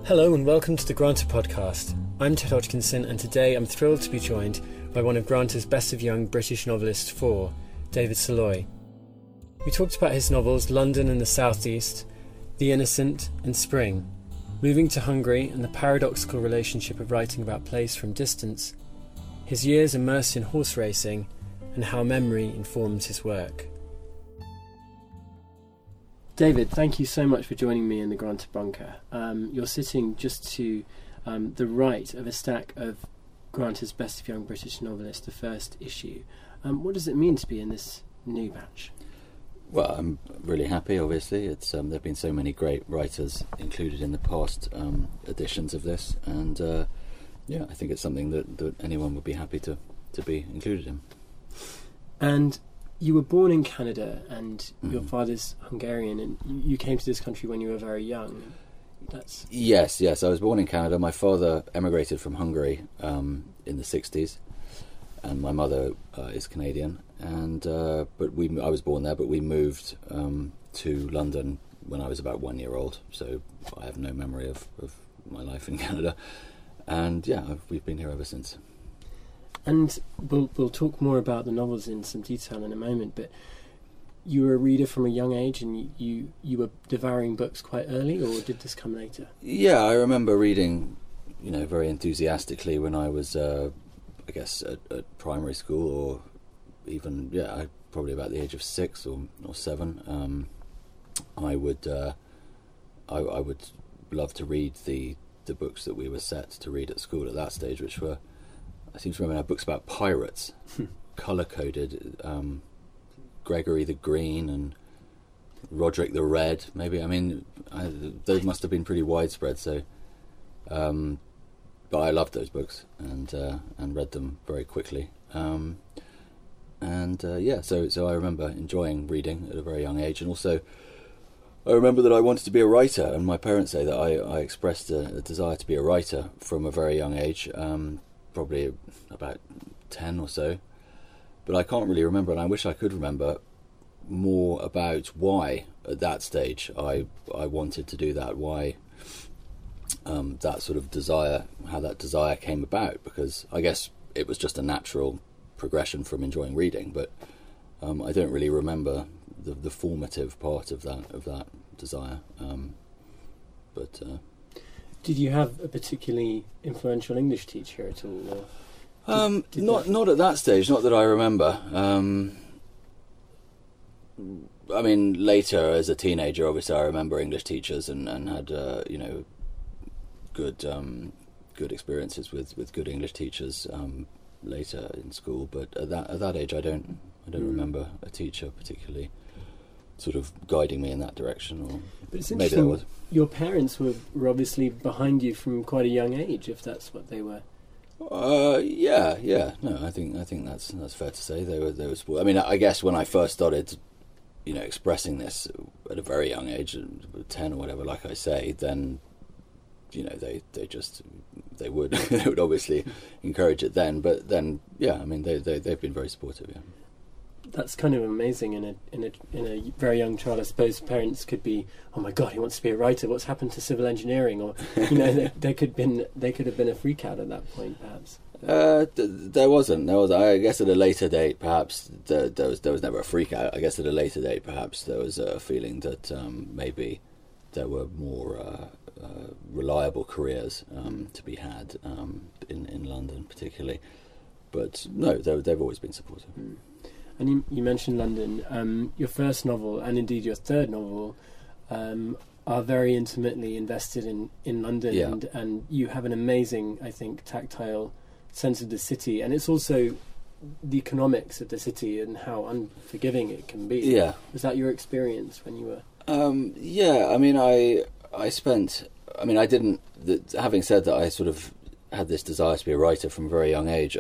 Hello and welcome to the Granta podcast. I'm Ted Hodgkinson and today I'm thrilled to be joined by one of Granta's Best of Young British Novelists 4, David Soloy. We talked about his novels London and the South East, The Innocent and Spring, moving to Hungary and the paradoxical relationship of writing about place from distance, his years immersed in horse racing and how memory informs his work. David, thank you so much for joining me in the Granta bunker. You're sitting just to the right of a stack of Granta's Best of Young British Novelist, the first issue. What does it mean to be in this new batch? Well, I'm really happy, obviously. It's there have been so many great writers included in the past editions of this, and I think it's something that anyone would be happy to be included in. And you were born in Canada, and your father's Hungarian, and you came to this country when you were very young. Yes. I was born in Canada. My father emigrated from Hungary in the 60s, and my mother is Canadian. And I was born there, but we moved to London when I was about 1 year old. So I have no memory of my life in Canada. And we've been here ever since. And we'll talk more about the novels in some detail in a moment, but you were a reader from a young age and you were devouring books quite early, or did this come later? Yeah, I remember reading, very enthusiastically when I was, at primary school, or even, probably about the age of 6 or 7. I would love to read the books that we were set to read at school at that stage, which were, I seem to remember, books about pirates, colour-coded, Gregory the Green and Roderick the Red, maybe. Those must have been pretty widespread. So, but I loved those books and read them very quickly. So I remember enjoying reading at a very young age, and also I remember that I wanted to be a writer, and my parents say that I expressed a desire to be a writer from a very young age. Probably about 10 or so, but I can't really remember, and I wish I could remember more about why at that stage I wanted to do that, why that sort of desire, how that desire came about, because I guess it was just a natural progression from enjoying reading, but I don't really remember the formative part of that desire. Did you have a particularly influential English teacher at all? Not at that stage, not that I remember. Later as a teenager, obviously I remember English teachers and had good experiences with good English teachers later in school. But at that age, I don't remember a teacher particularly sort of guiding me in that direction, or but it's maybe there was. Your parents were obviously behind you from quite a young age, if that's what they were. No, I think that's fair to say. They were sport. I guess when I first started, expressing this at a very young age, 10 or whatever, like I say, then they would they would obviously encourage it then. But then, they've been very supportive. Yeah. That's kind of amazing in a very young child. I suppose parents could be, oh my God, he wants to be a writer. What's happened to civil engineering? Or there could have been a freak out at that point, perhaps. There wasn't. I guess at a later date, perhaps there was never a freak out. I guess at a later date, perhaps there was a feeling that maybe there were more reliable careers to be had in London, particularly. But no, they've always been supportive. Mm. And you mentioned London. Your first novel, and indeed your third novel, are very intimately invested in London, and you have an amazing, I think, tactile sense of the city, and it's also the economics of the city and how unforgiving it can be. Yeah. Was that your experience when you were? Having said that, I sort of had this desire to be a writer from a very young age.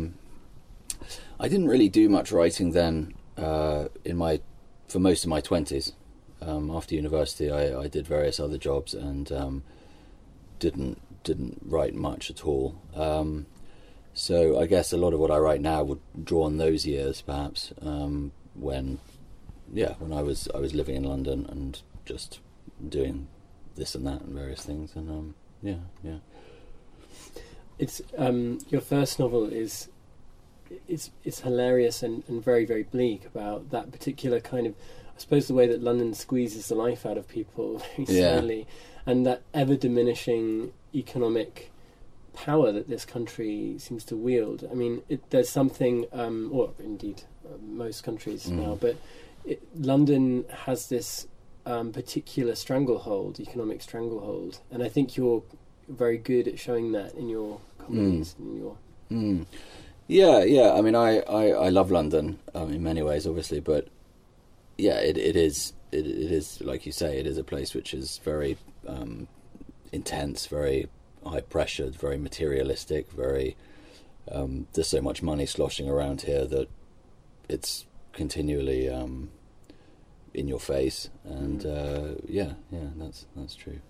I didn't really do much writing then for most of my 20s. After university, I did various other jobs and didn't write much at all. So I guess a lot of what I write now would draw on those years, perhaps, when I was living in London and just doing this and that and various things. And Yeah. It's your first novel is it's hilarious and very, very bleak about that particular kind of, I suppose, the way that London squeezes the life out of people very slowly, and that ever diminishing economic power that this country seems to wield. I mean, there's something, or indeed most countries now, but London has this particular stranglehold, economic stranglehold, and I think you're very good at showing that in your comedies. Yeah. I mean, I love London in many ways, obviously, but yeah, it is like you say, it is a place which is very intense, very high pressured, very materialistic, very there's so much money sloshing around here that it's continually in your face, and that's true.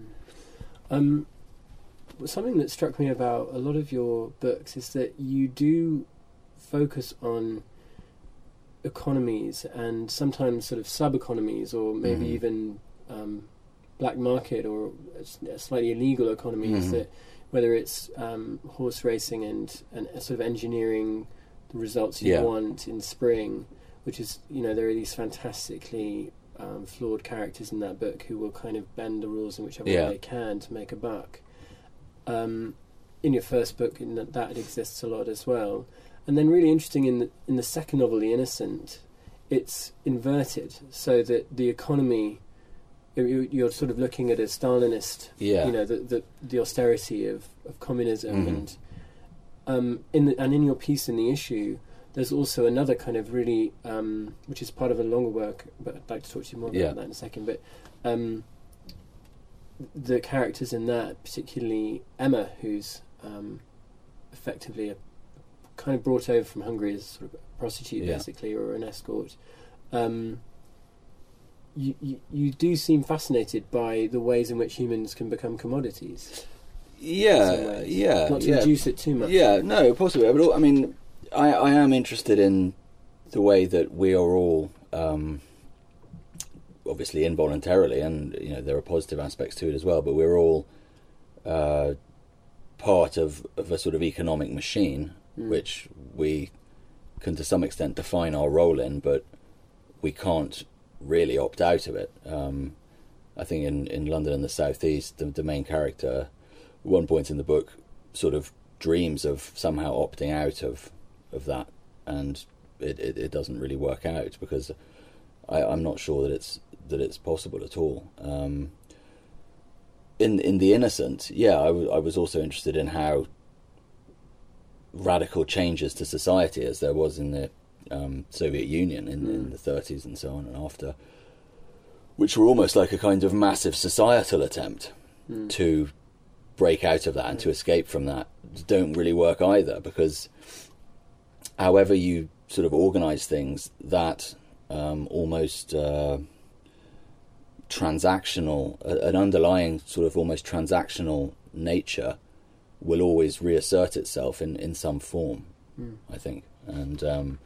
Something that struck me about a lot of your books is that you do focus on economies and sometimes sort of sub-economies, or maybe even black market or slightly illegal economies, that whether it's horse racing and sort of engineering the results you want in Spring, which is, there are these fantastically flawed characters in that book who will kind of bend the rules in whichever way they can to make a buck. In your first book, that exists a lot as well. And then really interesting in the second novel, The Innocent, it's inverted, so that the economy, you're sort of looking at a Stalinist, the austerity of communism, and in your piece in the issue, there's also another kind of really, which is part of a longer work, but I'd like to talk to you more about that in a second, but the characters in that, particularly Emma, who's effectively kind of brought over from Hungary as sort of a prostitute, basically, or an escort. You do seem fascinated by the ways in which humans can become commodities. Yeah. Not to reduce it too much. Yeah, no, possibly. But I mean, I am interested in the way that we are all, obviously involuntarily, and there are positive aspects to it as well, but we're all part of a sort of economic machine, which we can to some extent define our role in, but we can't really opt out of it. I think in London and the South East, the main character, at one point in the book, sort of dreams of somehow opting out of that, and it doesn't really work out, because I'm not sure that it's possible at all. In The Innocent, I was also interested in how radical changes to society, as there was in the Soviet Union in the 30s and so on and after, which were almost like a kind of massive societal attempt to break out of that and to escape from that, don't really work either, because however you sort of organise things, that almost transactional, an underlying sort of almost transactional nature will always reassert itself in some form, I think. And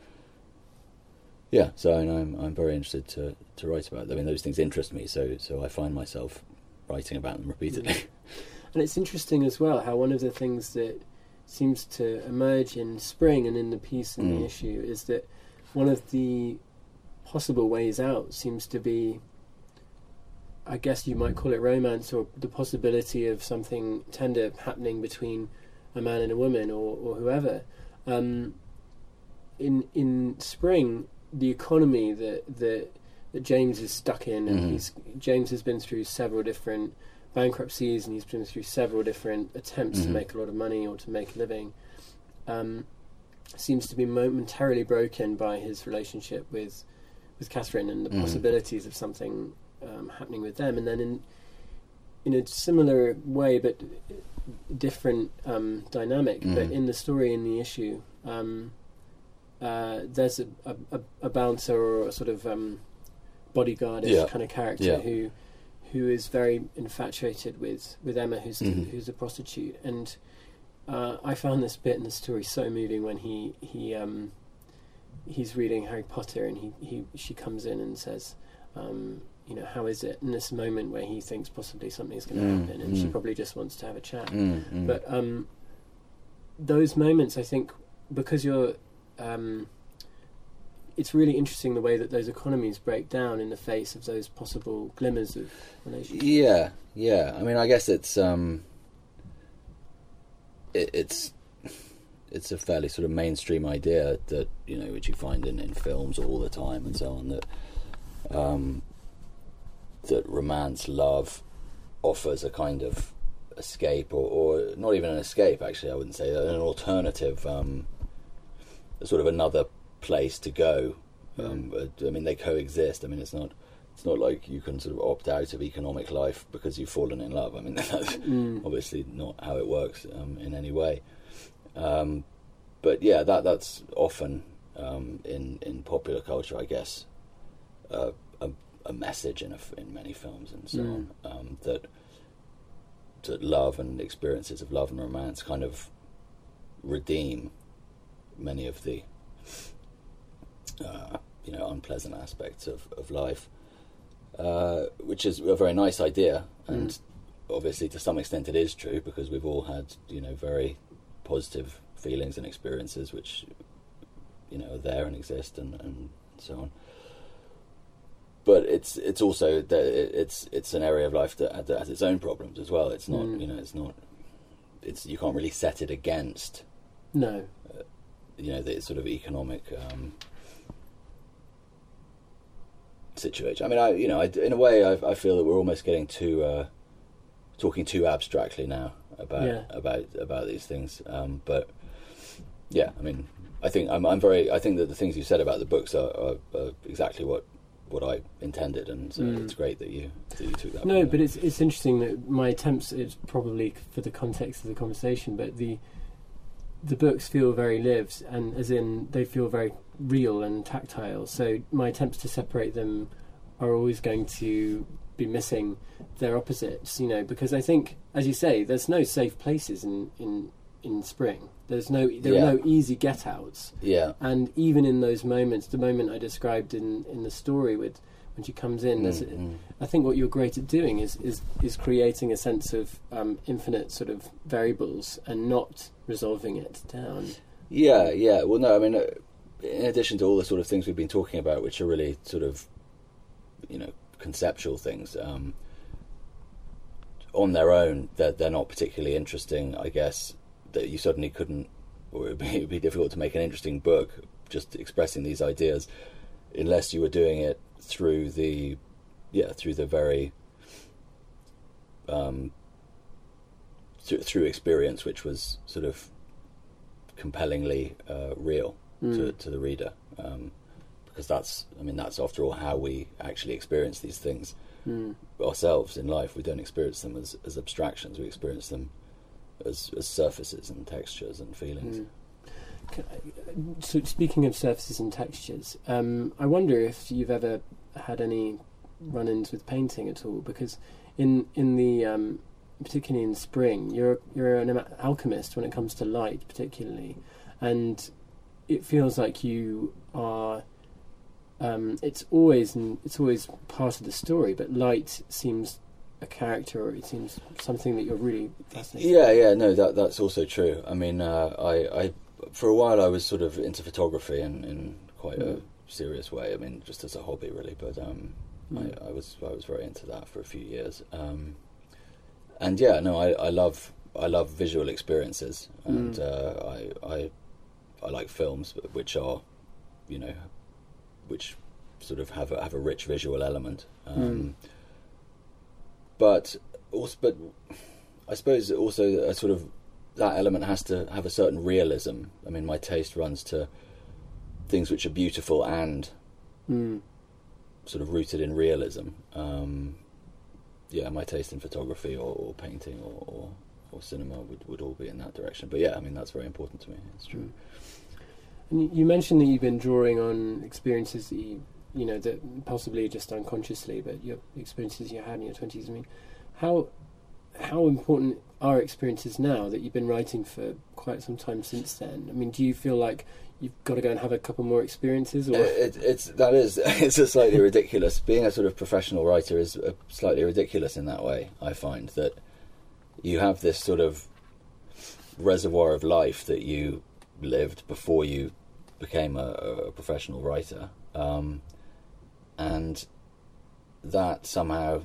so I'm very interested to write about them. I mean, those things interest me, so I find myself writing about them repeatedly. And it's interesting as well how one of the things that seems to emerge in Spring and in the piece and the issue is that one of the possible ways out seems to be, I guess you might call it romance, or the possibility of something tender happening between a man and a woman, or whoever. In Spring, the economy that James is stuck in, and James has been through several different bankruptcies, and he's been through several different attempts to make a lot of money or to make a living, seems to be momentarily broken by his relationship with Catherine and the possibilities of something happening with them. And then in a similar way but different dynamic, but in the story, in the issue, there's a bouncer or a sort of bodyguardish kind of character who is very infatuated with Emma, who's a prostitute. And I found this bit in the story so moving when he's reading Harry Potter, and she comes in and says, you know, how is it in this moment where he thinks possibly something's going to happen, and she probably just wants to have a chat. But those moments, I think, because you're, it's really interesting the way that those economies break down in the face of those possible glimmers of relationship. Yeah. I mean, I guess it's a fairly sort of mainstream idea that, you know, which you find in films all the time and so on, that that romance, love, offers a kind of escape, or not even an escape, actually, I wouldn't say, an alternative, sort of another place to go. But, I mean, they coexist. I mean, it's not like you can sort of opt out of economic life because you've fallen in love. I mean, that's obviously not how it works in any way. But yeah, that's often in popular culture, I guess, a message in many films and so on, that love and experiences of love and romance kind of redeem many of the unpleasant aspects of life, which is a very nice idea, and obviously to some extent it is true, because we've all had, you know, very positive feelings and experiences which, you know, are there and exist and so on. But it's also that it's an area of life that has its own problems as well. It's not, you know, it's you can't really set it against. No. You know, the sort of economic situation. I mean, in a way, I feel that we're almost getting talking too abstractly now about these things. But yeah, I mean, I think I think that the things you said about the books are exactly what I intended, and so it's great that you took that. No, but it's interesting that my attempts, it's probably for the context of the conversation, but the books feel very lived, and as in they feel very real and tactile. So my attempts to separate them are always going to be missing their opposites, you know, because I think, as you say, there's no safe places in spring. There are no easy get outs. Yeah. And even in those moments, the moment I described in the story with when she comes in, I think what you're great at doing is creating a sense of infinite sort of variables and not resolving it down. Yeah. Well, no, I mean, in addition to all the sort of things we've been talking about, which are really sort of, you know, conceptual things, on their own, they're not particularly interesting, I guess. That you suddenly couldn't, or it would be difficult to make an interesting book just expressing these ideas, unless you were doing it through the very through experience, which was sort of compellingly real to the reader, because that's after all how we actually experience these things ourselves in life. We don't experience them as abstractions. We experience them as surfaces and textures and feelings. So speaking of surfaces and textures, I wonder if you've ever had any run-ins with painting at all, because in the particularly in spring, you're an alchemist when it comes to light, particularly, and it feels like you are. It's always part of the story, but light seems a character, or it seems something that you're really fascinated. No, that's also true. I mean, I for a while I was sort of into photography in quite a serious way. I mean, just as a hobby, really. But I was very into that for a few years. And yeah, no, I love visual experiences, and I like films which are, you know, which sort of have a rich visual element. But I suppose also a sort of that element has to have a certain realism. I mean, my taste runs to things which are beautiful and sort of rooted in realism. My taste in photography or painting or cinema would all be in that direction. But yeah, I mean, that's very important to me. It's true. And you mentioned that you've been drawing on experiences that you know, that possibly just unconsciously, but your experiences you had in your 20s. I mean, how important are experiences now that you've been writing for quite some time since then? I mean, do you feel like you've got to go and have a couple more experiences? Or It's a slightly ridiculous. Being a sort of professional writer is slightly ridiculous in that way. I find that you have this sort of reservoir of life that you lived before you became a professional writer, and that somehow,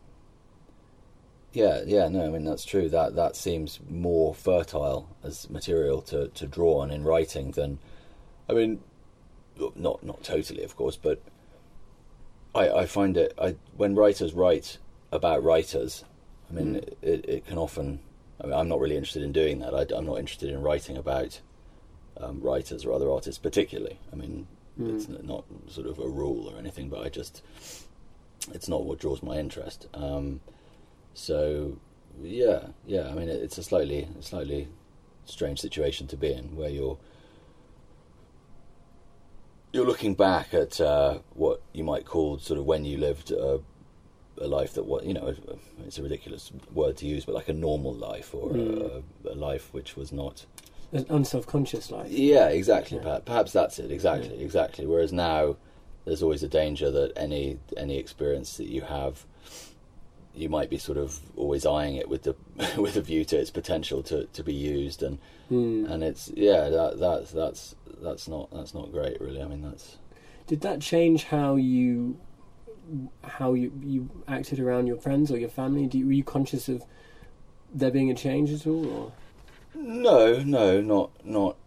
no, I mean that's true. That seems more fertile as material to draw on in writing than, I mean, not totally, of course, but I find it. When writers write about writers, I mean, it can often. I mean, I'm not really interested in doing that. I'm not interested in writing about writers or other artists particularly. I mean, it's not sort of a rule or anything, but it's not what draws my interest. So, yeah. I mean, it's a slightly strange situation to be in, where you're looking back at what you might call sort of when you lived a life that, it's a ridiculous word to use, but like a normal life, or a life which was not an unself-conscious life. Yeah, exactly. Yeah. Perhaps that's it. Exactly. Whereas now, there's always a danger that any experience that you have, you might be sort of always eyeing it with a view to its potential to be used, and it's that's not great, really. I mean, that's. Did that change how you acted around your friends or your family? Were you conscious of there being a change at all? Or? No, not. No,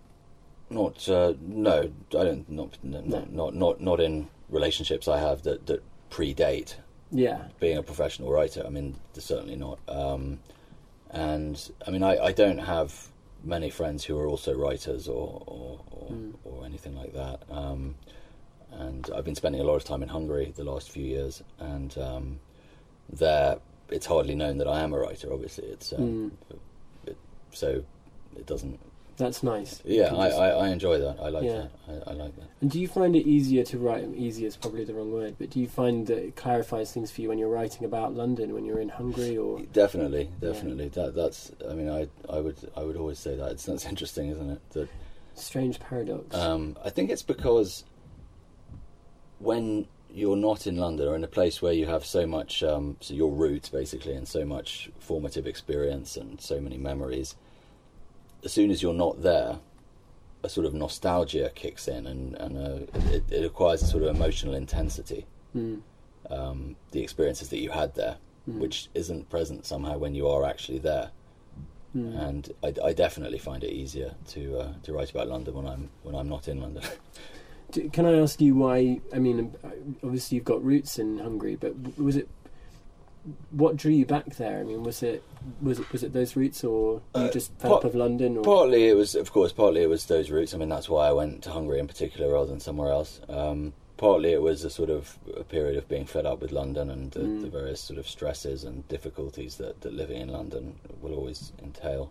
I don't. Not in relationships I have that predate. Yeah. Being a professional writer, I mean, certainly not. And I mean, I don't have many friends who are also writers or anything like that. And I've been spending a lot of time in Hungary the last few years, and there it's hardly known that I am a writer. Obviously, it's so it doesn't. That's nice. Yeah, I enjoy that. I like that. I like that. And do you find it easier to write? Easier is probably the wrong word, but do you find that it clarifies things for you when you're writing about London, when you're in Hungary, or? Definitely. That's. I mean, I would always say that. That's interesting, isn't it? That strange paradox. I think it's because when you're not in London, or in a place where you have so much, so your roots basically, and so much formative experience and so many memories, as soon as you're not there, a sort of nostalgia kicks in, and it acquires a sort of emotional intensity. The experiences that you had there, which isn't present somehow when you are actually there. And I definitely find it easier to write about London when I'm not in London. Can I ask you why? I mean, obviously you've got roots in Hungary, but was it? What drew you back there? I mean, was it those roots, or you just fed up of London? Or? Partly it was those roots. I mean, that's why I went to Hungary in particular rather than somewhere else. Partly it was a sort of a period of being fed up with London and the various sort of stresses and difficulties that living in London will always entail.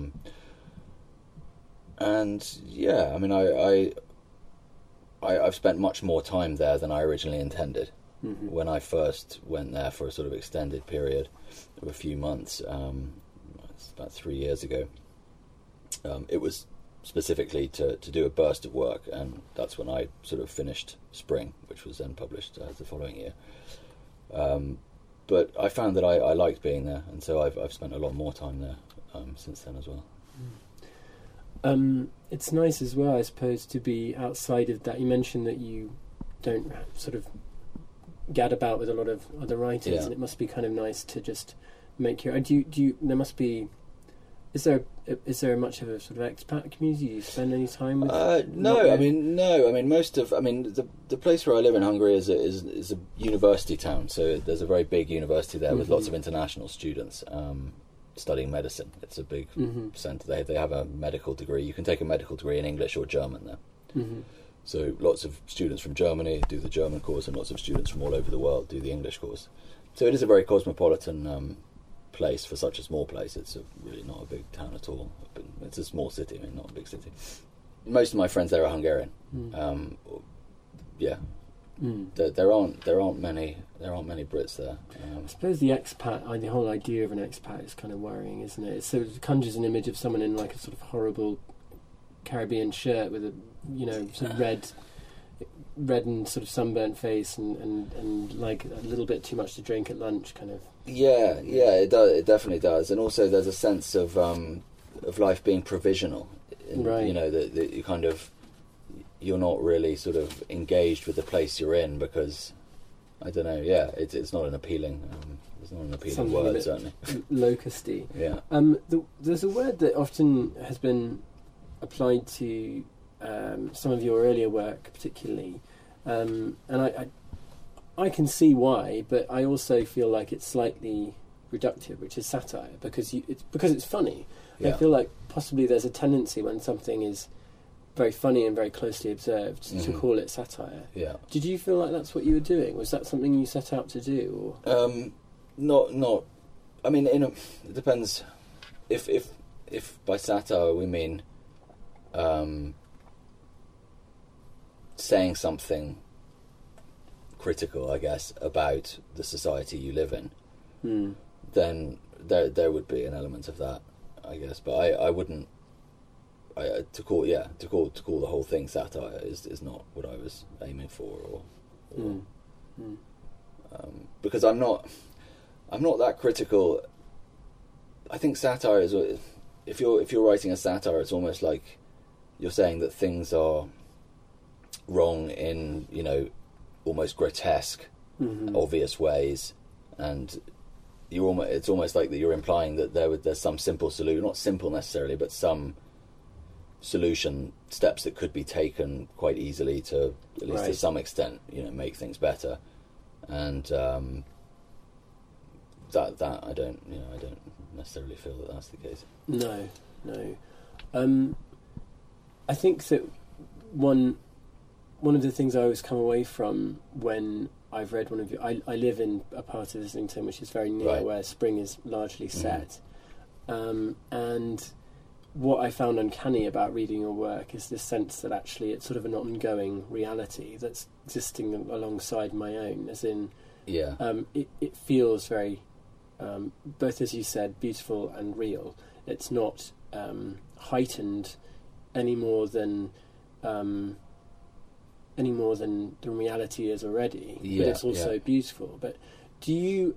And yeah, I mean, I've spent much more time there than I originally intended. When I first went there for a sort of extended period of a few months, it's about 3 years ago, it was specifically to do a burst of work, and that's when I sort of finished Spring, which was then published the following year. But I found that I liked being there, and so I've spent a lot more time there since then as well. It's nice as well, I suppose, to be outside of that. You mentioned that you don't sort of gad about with a lot of other writers, and it must be kind of nice to just make your. Do you? There must be. Is there much of a sort of expat community? Do you spend any time with? No. I mean, the place where I live in Hungary is a university town. So there's a very big university there with lots of international students studying medicine. It's a big centre. They have a medical degree. You can take a medical degree in English or German there. So lots of students from Germany do the German course, and lots of students from all over the world do the English course. So it is a very cosmopolitan place for such a small place. It's really not a big town at all. It's a small city, I mean, not a big city. Most of my friends there are Hungarian. There aren't many Brits there. I suppose the whole idea of an expat is kind of worrying, isn't it? So it conjures an image of someone in like a sort of horrible Caribbean shirt with a sort of red and sort of sunburnt face and like a little bit too much to drink at lunch, kind of. Yeah, it does. It definitely does. And also, there's a sense of life being provisional. Right. You know that you kind of, you're not really sort of engaged with the place you're in because, I don't know. Yeah, it's not an appealing. It's not an appealing Something a word, bit certainly. Locusty. Yeah. There's a word that often has been applied to some of your earlier work, particularly, and I can see why, but I also feel like it's slightly reductive, which is satire, because it's funny. Yeah. I feel like possibly there's a tendency when something is very funny and very closely observed to call it satire. Yeah. Did you feel like that's what you were doing? Was that something you set out to do? Or? Not. I mean, it depends. If by satire we mean saying something critical, I guess, about the society you live in, then there would be an element of that, I guess. But I wouldn't. To call the whole thing satire is not what I was aiming for, because I'm not that critical. I think satire is, if you're writing a satire, it's almost like you're saying that things are wrong in, almost grotesque, obvious ways, and it's almost like that you're implying that there's some simple solution, not simple necessarily, but some solution steps that could be taken quite easily to, at least to some extent, make things better, and that I don't necessarily feel that that's the case. No. I think that one of the things I always come away from when I've read one of your... I live in a part of Islington which is very near where spring is largely set. And what I found uncanny about reading your work is this sense that actually it's sort of an ongoing reality that's existing alongside my own, as in... Yeah. It feels very, both as you said, beautiful and real. It's not heightened any more than the reality is already. But it's also beautiful. But do you?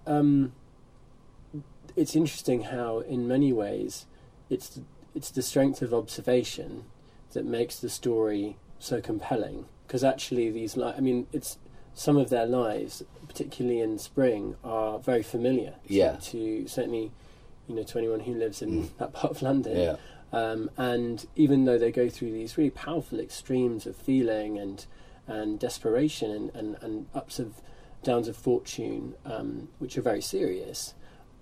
It's interesting how, in many ways, it's the strength of observation that makes the story so compelling. Because actually, it's some of their lives, particularly in spring, are very familiar to certainly, to anyone who lives in that part of London. Yeah. And even though they go through these really powerful extremes of feeling and desperation and downs of fortune, which are very serious,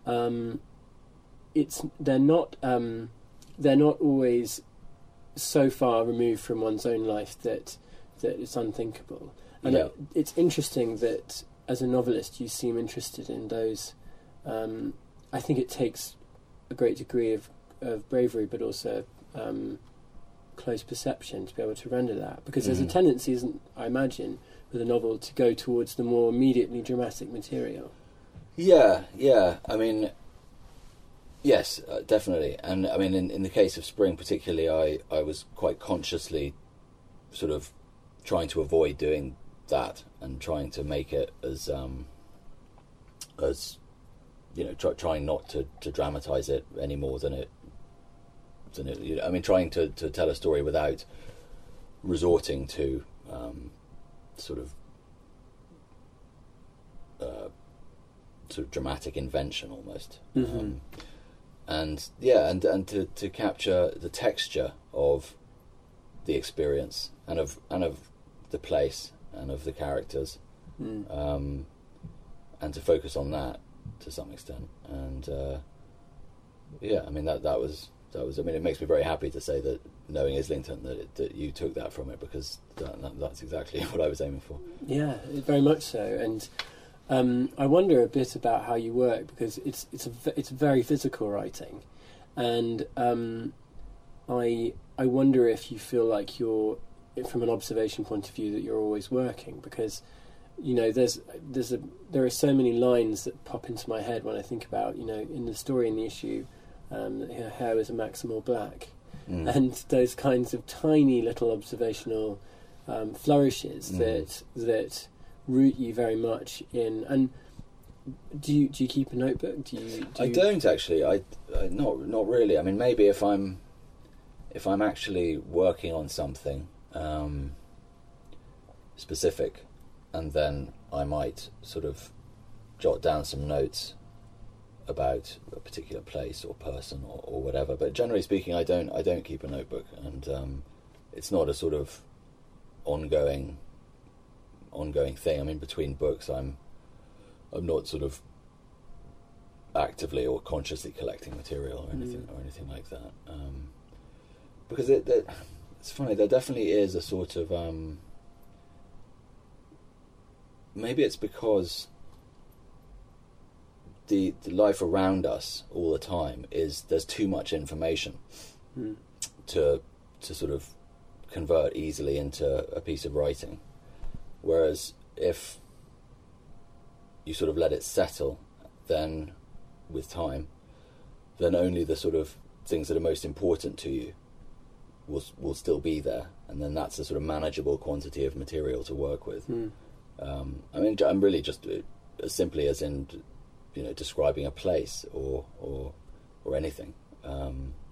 they're not always so far removed from one's own life that it's unthinkable. And it's interesting that as a novelist you seem interested in those. I think it takes a great degree of bravery, but also close perception to be able to render that, because there's a tendency, I imagine, with a novel to go towards the more immediately dramatic material. Yeah. I mean, yes, definitely. And I mean, in the case of spring particularly, I was quite consciously sort of trying to avoid doing that and trying to make it as trying not to dramatise it any more than it. I mean, trying to tell a story without resorting to sort of dramatic invention almost, and to capture the texture of the experience and of the place and of the characters, and to focus on that to some extent. And I mean that was. I mean, it makes me very happy to say that, knowing Islington, that you took that from it, because that's exactly what I was aiming for. Yeah, very much so. And I wonder a bit about how you work, because it's very physical writing, and I wonder if you feel like you're, from an observation point of view, that you're always working, because there are so many lines that pop into my head when I think about in the story in the issue. Her hair was a Maximal black, and those kinds of tiny little observational flourishes that root you very much in. And do you keep a notebook? I don't actually. I not really. I mean, maybe if I'm actually working on something specific, and then I might sort of jot down some notes about a particular place or person or whatever. But generally speaking, I don't keep a notebook, and it's not a sort of ongoing thing. I mean, between books, I'm not sort of actively or consciously collecting material or anything like that. Because it's funny. There definitely is a sort of maybe it's because the life around us all the time there's too much information to sort of convert easily into a piece of writing. Whereas if you sort of let it settle, then with time, then only the sort of things that are most important to you will still be there, and then that's a sort of manageable quantity of material to work with. I mean, I'm really just as simply as in, you know, describing a place or anything. I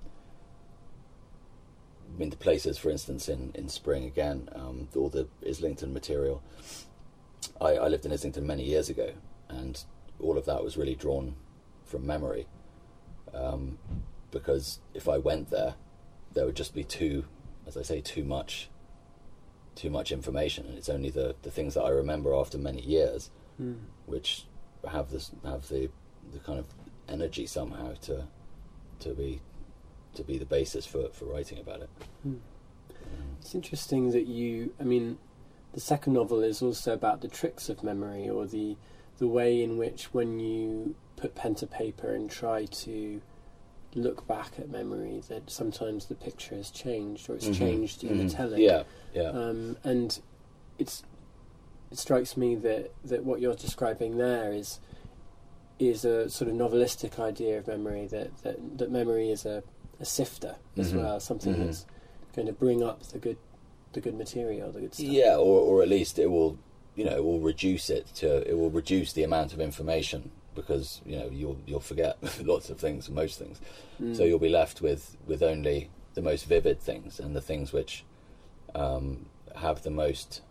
mean, the places, for instance, in Spring again, all the Islington material. I lived in Islington many years ago, and all of that was really drawn from memory. Because if I went there would just be too much information, and it's only the things that I remember after many years, which have the kind of energy somehow to be the basis for writing about it. It's interesting that the second novel is also about the tricks of memory, or the way in which when you put pen to paper and try to look back at memory, that sometimes the picture has changed, or it's changed in the telling. And it strikes me that what you're describing there is a sort of novelistic idea of memory, that memory is a sifter as well, something that's going to bring up the good material, the good stuff. Yeah, or at least it will reduce the amount of information, because you'll forget lots of things, most things. So you'll be left with only the most vivid things, and the things which have the most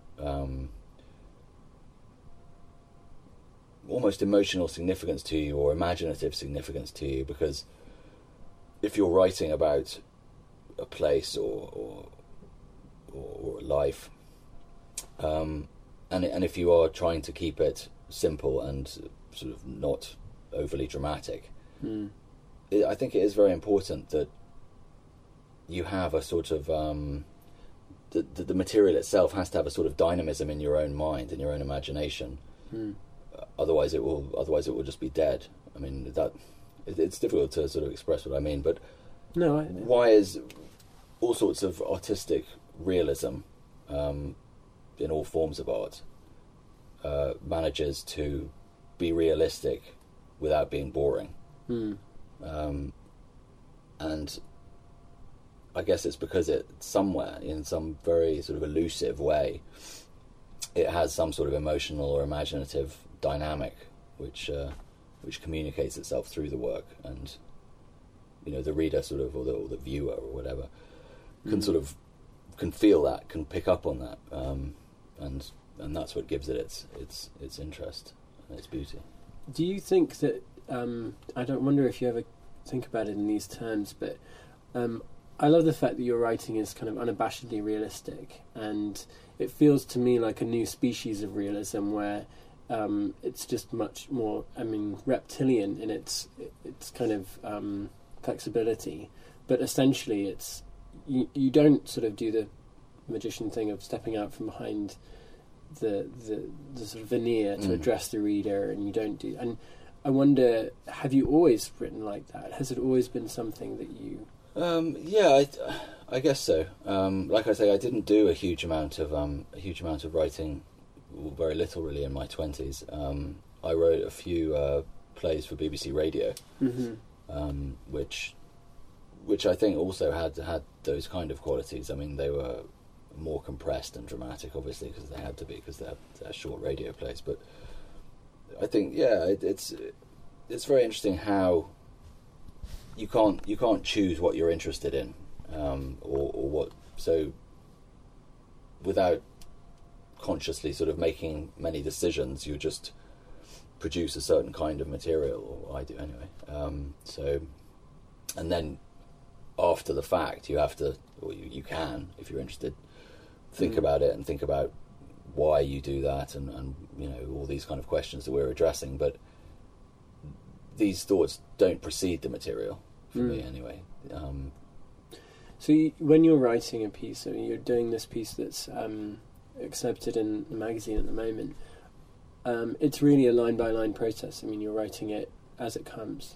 almost emotional significance to you, or imaginative significance to you. Because if you're writing about a place or a life, and if you are trying to keep it simple and sort of not overly dramatic, I think it is very important that you have a sort of the material itself has to have a sort of dynamism in your own mind and your own imagination. Otherwise it will just be dead. I mean, it's difficult to sort of express what I mean, but why is all sorts of artistic realism in all forms of art manages to be realistic without being boring. And I guess it's because it somewhere, in some very sort of elusive way, it has some sort of emotional or imaginative dynamic which communicates itself through the work, and the reader sort of, or the viewer or whatever, can feel that, can pick up on that, and that's what gives it its interest and its beauty. Do you think that I don't wonder if you ever think about it in these terms, but I love the fact that your writing is kind of unabashedly realistic, and it feels to me like a new species of realism where it's just much more, reptilian in its kind of flexibility, but essentially it's you don't sort of do the magician thing of stepping out from behind the sort of veneer to address the reader, and you don't do. And I wonder, have you always written like that? Has it always been something that you? I guess so. Like I say, I didn't do a huge amount of writing, very little really, in my 20s. I wrote a few plays for BBC Radio, which which I think also had those kind of qualities. I mean, they were more compressed and dramatic, obviously, because they had to be, because they're short radio plays. But I think, it's very interesting how you can't choose what you're interested in, or what. So without consciously sort of making many decisions, you just produce a certain kind of material, or I do anyway. So, and then after the fact, you have to, or you can, if you're interested, think about it and think about why you do that, and all these kind of questions that we're addressing. But these thoughts don't precede the material, for me anyway. So when you're writing a piece, I mean, you're doing this piece that's accepted in the magazine at the moment, it's really a line-by-line process. I mean, you're writing it as it comes.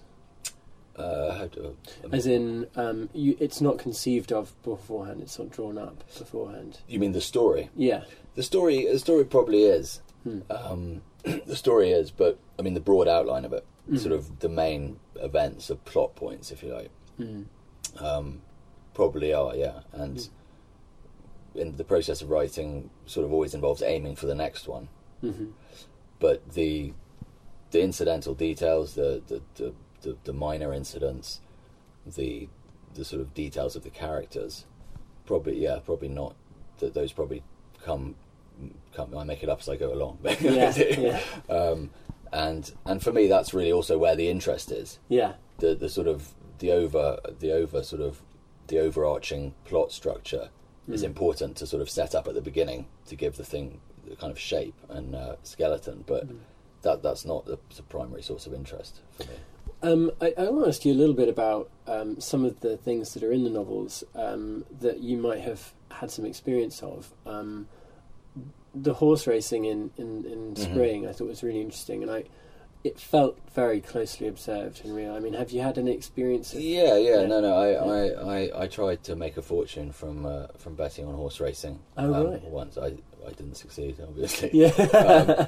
As in, it's not conceived of beforehand, it's not drawn up beforehand. You mean the story? Yeah. The story probably is. The story is, but I mean the broad outline of it, sort of the main events of plot points, if you like, probably are, yeah. And in the process of writing, sort of always involves aiming for the next one. But the incidental details, the minor incidents, the sort of details of the characters, probably not. Those probably come. I make it up as I go along. And for me, that's really also where the interest is. Yeah. The sort of the overarching plot structure is important to sort of set up at the beginning to give the thing the kind of shape and skeleton, but that's not the primary source of interest for me. I want to ask you a little bit about some of the things that are in the novels that you might have had some experience of. The horse racing in Spring, I thought was really interesting, and it felt very closely observed and real. I mean, have you had any experience? I tried to make a fortune from betting on horse racing. Oh, right. Once I didn't succeed, obviously. Yeah.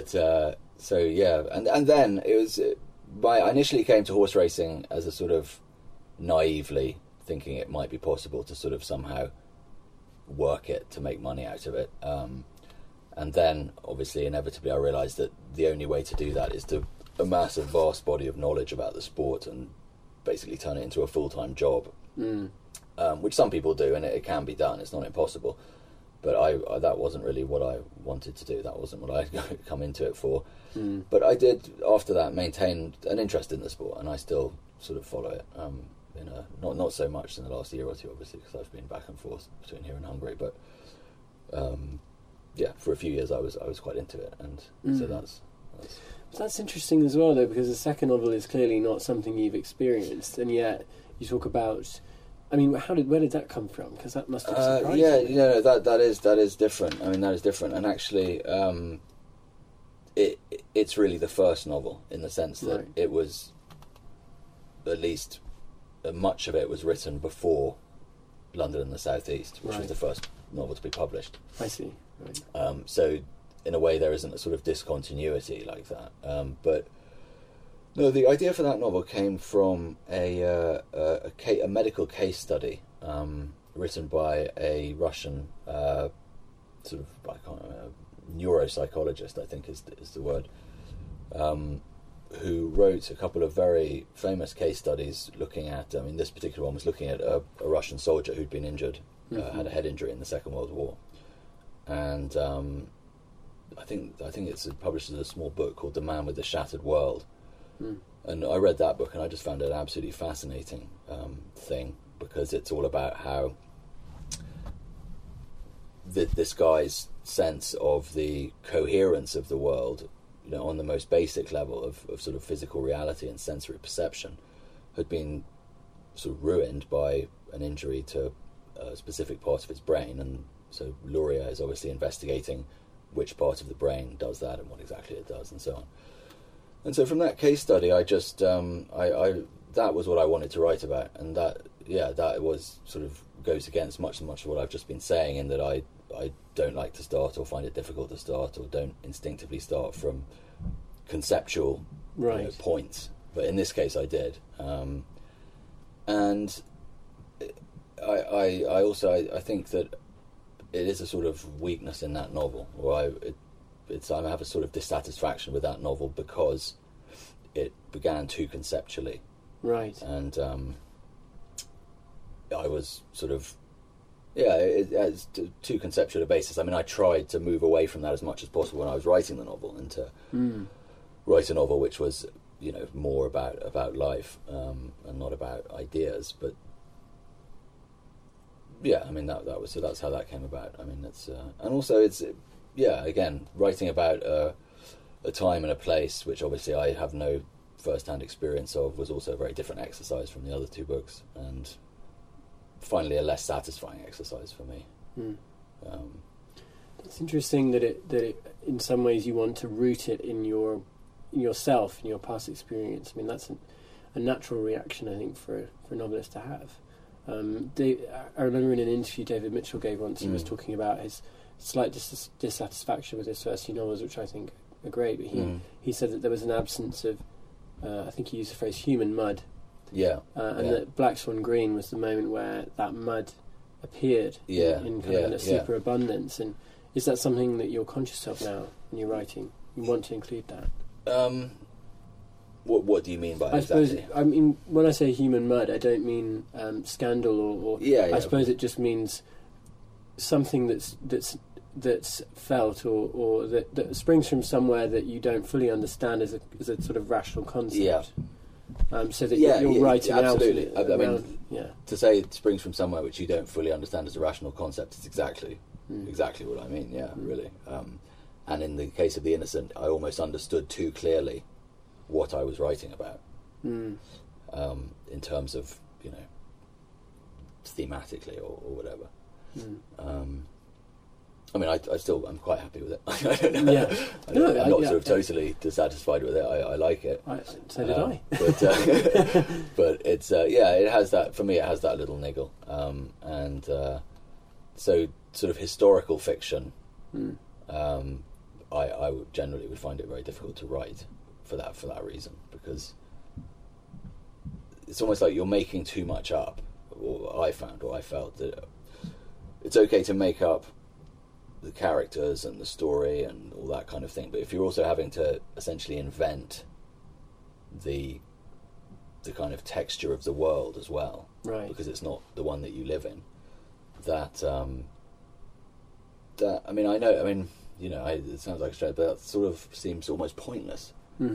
And then it was. I initially came to horse racing as a sort of naively thinking it might be possible to sort of somehow work it to make money out of it. And then, obviously, inevitably, I realised that the only way to do that is to amass a vast body of knowledge about the sport and basically turn it into a full-time job, which some people do, and it can be done. It's not impossible. But I that wasn't really what I wanted to do. That wasn't what I'd come into it for. But I did, after that, maintain an interest in the sport, and I still sort of follow it. Not so much in the last year or two, obviously, because I've been back and forth between here and Hungary. But for a few years I was quite into it, and so that's interesting as well, though, because the second novel is clearly not something you've experienced, and yet you talk about. I mean, where did that come from? Because that must have surprised you. That is different. I mean, that is different, and actually, it's really the first novel in the sense that it was, at least, much of it was written before London and the South East, which was the first novel to be published. I see. Right. So, in a way, there isn't a sort of discontinuity like that. But no, the idea for that novel came from a medical case study written by a Russian sort of neuropsychologist, I think is the word, who wrote a couple of very famous case studies looking at. I mean, this particular one was looking at a Russian soldier who'd been injured, had a head injury in the Second World War, and I think it's published as a small book called The Man with the Shattered World. And I read that book and I just found it an absolutely fascinating thing, because it's all about how this guy's sense of the coherence of the world, on the most basic level of sort of physical reality and sensory perception, had been sort of ruined by an injury to a specific part of his brain. And so Luria is obviously investigating which part of the brain does that and what exactly it does and so on. And so from that case study, I just that was what I wanted to write about, and that was sort of goes against much of what I've just been saying, in that I don't like to start, or find it difficult to start, or don't instinctively start from conceptual points. But in this case, I did, and I think that it is a sort of weakness in that novel, or I have a sort of dissatisfaction with that novel because it began too conceptually, right? And I was sort of, it's too conceptual a basis. I mean, I tried to move away from that as much as possible when I was writing the novel, and to write a novel which was, you know, more about life and not about ideas. But yeah, I mean that's how that came about. I mean, it's and also it's again, writing about a time and a place which obviously I have no first-hand experience of, was also a very different exercise from the other two books, and finally a less satisfying exercise for me. It's interesting that it in some ways you want to root it in yourself, in your past experience. I mean, that's a natural reaction, I think, for a novelist to have. I remember in an interview David Mitchell gave once, he was talking about his slight dissatisfaction with his first few novels, which I think are great, but he said that there was an absence of, I think he used the phrase human mud. That Black Swan Green was the moment where that mud appeared in kind of a superabundance. And is that something that you're conscious of now when you're writing? You want to include that? What do you mean by I exactly? suppose, I mean, when I say human mud, I don't mean scandal or I suppose it just means something that's felt or that springs from somewhere that you don't fully understand as a sort of rational concept. So that you're writing absolutely. out. I mean, to say it springs from somewhere which you don't fully understand as a rational concept is exactly what I mean. Yeah, really. And in the case of The Innocent, I almost understood too clearly what I was writing about, in terms of, you know, thematically or whatever. I mean, I'm quite happy with it. I don't know. I'm not sort of totally dissatisfied with it. I like it. So did I. But it's it has that, for me. It has that little niggle, and so sort of historical fiction. I would generally find it very difficult to write for that reason, because it's almost like you're making too much up. Or I felt that it's okay to make up the characters and the story and all that kind of thing, but if you're also having to essentially invent the kind of texture of the world as well, right? Because it's not the one that you live in. That I mean, you know, it sounds like a stretch, but that sort of seems almost pointless.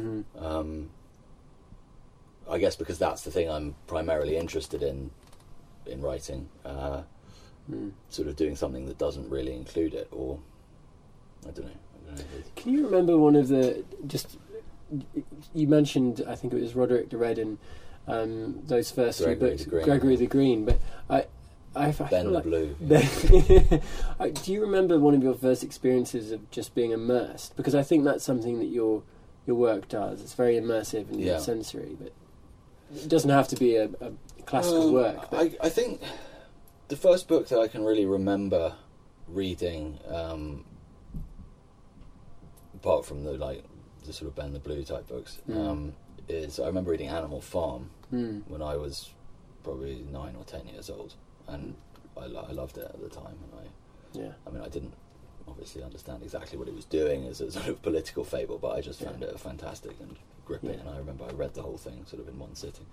I guess because that's the thing I'm primarily interested in writing. Sort of doing something that doesn't really include it, or I don't know. Can you remember one of the, you mentioned, I think it was Roderick the Red and those first few books, Gregory the Green, but I Ben the Blue. Do you remember one of your first experiences of just being immersed? Because I think that's something that your work does. It's very immersive and sensory, but it doesn't have to be a classical work. But I think the first book that I can really remember reading, apart from the sort of Ben the Blue type books, is I remember reading Animal Farm when I was probably 9 or 10 years old, and I loved it at the time. And I mean, I didn't obviously understand exactly what it was doing as a sort of political fable, but I just found it fantastic and gripping. And I remember I read the whole thing sort of in one sitting.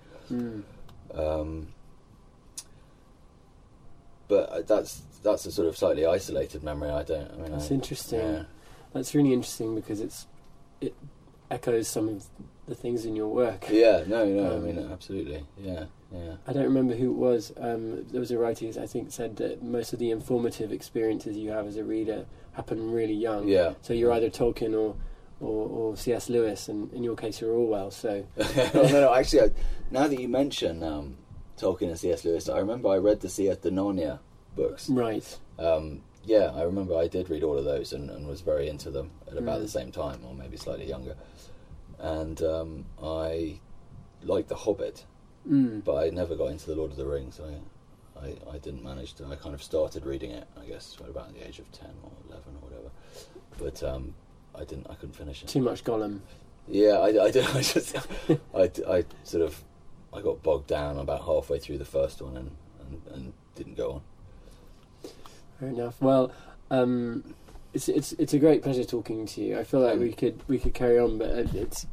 But that's a sort of slightly isolated memory. That's interesting. Yeah. That's really interesting because it echoes some of the things in your work. Yeah, no, I mean, absolutely, yeah. I don't remember who it was. There was a writer who I think said that most of the informative experiences you have as a reader happen really young. Yeah. So you're either Tolkien or C.S. Lewis, and in your case you're Orwell. So no. Actually, now that you mention Tolkien and C.S. Lewis, I remember I read the Narnia books. Right. I remember I did read all of those and was very into them at about the same time, or maybe slightly younger. And I liked The Hobbit, but I never got into The Lord of the Rings. I didn't manage to. I kind of started reading it, I guess, at about the age of 10 or 11 or whatever. But I couldn't finish it. Too much Gollum. Yeah, I did. I got bogged down about halfway through the first one and and didn't go on. Fair enough. Well, it's a great pleasure talking to you. I feel like we could carry on, but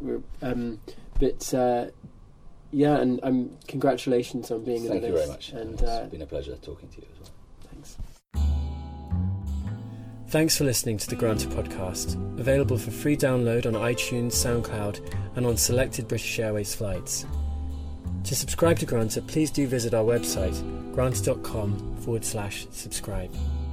yeah, and congratulations on being in the list. Thank you very much. And it's been a pleasure talking to you as well. Thanks. Thanks for listening to the Granta podcast, available for free download on iTunes, SoundCloud, and on selected British Airways flights. To subscribe to Granta, please do visit our website, granta.com/subscribe.